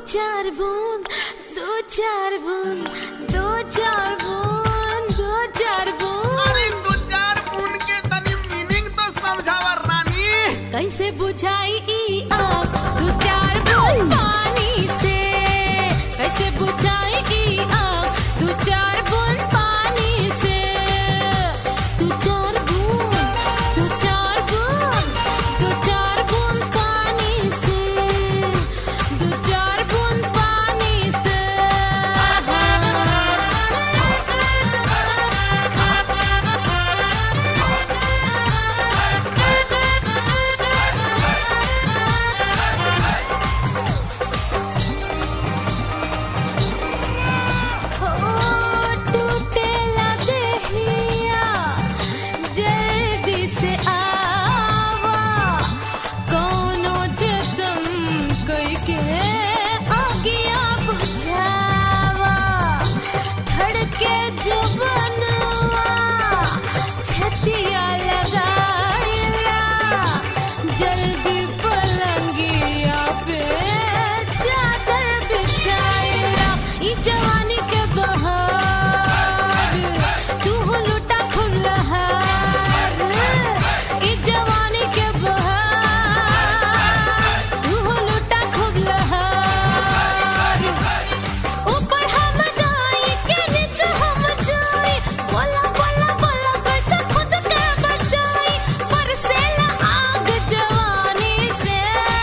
चार बूंद, दो चार बूंद, दो चार बूंद, दो चार बूंद। अरे दो चार बूंद के तनी मीनिंग तो समझावा रानी। कैसे बुझाई ई आग दो चार बूंद पानी से, कैसे बुझाई ई आग दो चार बूंद पानी से। दो चार बूंद, दो चार बूंद, दो चार बूंद पानी से, दो चार बूंद पानी से। जल्दी पलंगिया पे चादर बिछाएला, ई जवानी के बहार तू लुटा खुलहार। ई जवानी के बहार तू लुटा खुलहार। ऊपर हम जाई के नीचे हम जाई, बोला बोला बोला कैसे खुद के बचाई। बरसेला आग जवानी से।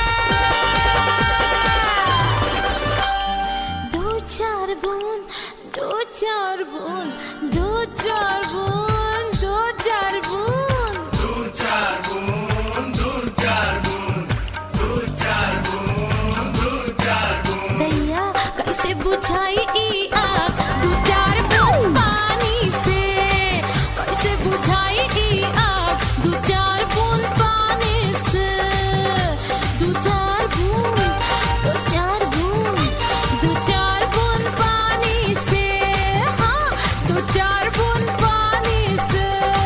दो चार बूंद, दो चार बूंद, दो चार बूंद, दो चार बूंद। दो चार बूंद, दो चार बूंद, दो चार बूंद, दो चार बूंद। दैया कैसे बुझाई ई आग दो चार बूंद पानी से, कैसे बुझाई ई आग दो चार बूंद पानी से। दो चार बूंद, दो चार बूंद, दो चार बूंद पानी से। हाँ, दो चार बूंद पानी से।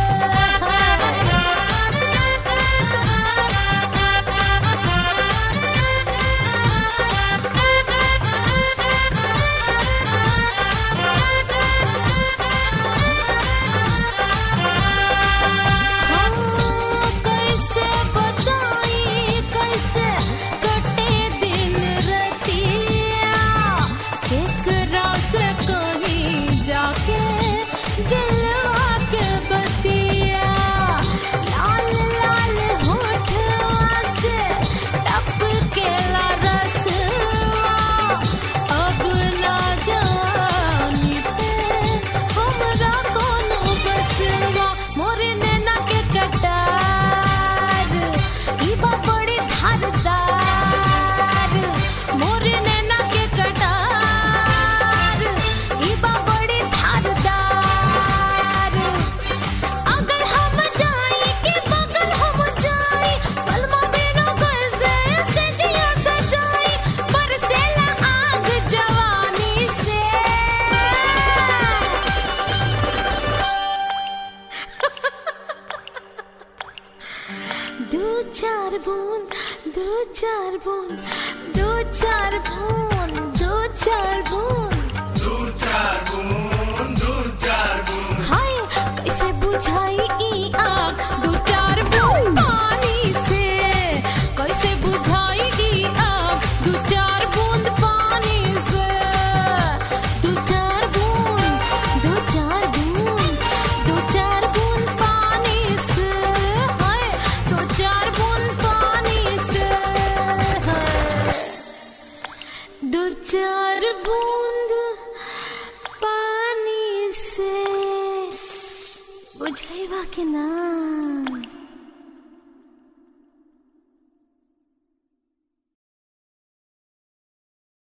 कैसे बताई कैसे कटे दिन रतिया, केकरा से कहीं जाके दिलवा के बतिया। लाल लाल होठवा से टपकेला रसवा, अब ना जवानी पे हमरा कोनो बसवा। मोरे नैना के कटार ई बा बड़ी धारदार। मोरे नैना के कटार ई बा बड़ी धारदार। अगर हम जाई के बगल हम जाई, पलमा बिना कैसे से जिया सजाई। बरसेला आग जवानी से। दो चार बूंद, दो चार बूंद, दो चार बूंद, दो चार बूंद। दो चार बूंद, दो चार बूंद। हाय कैसे बुझाई ई आग दो चार बूंद पानी से, कैसे बुझाई ई आग दो चार बूंद पानी से। दो चार बूंद, दो चार बूंद, दो चार बूंद पानी से। हाय दो चार बूंद पानी से। दो चार बूंद पानी से। बुझाइबा के ना।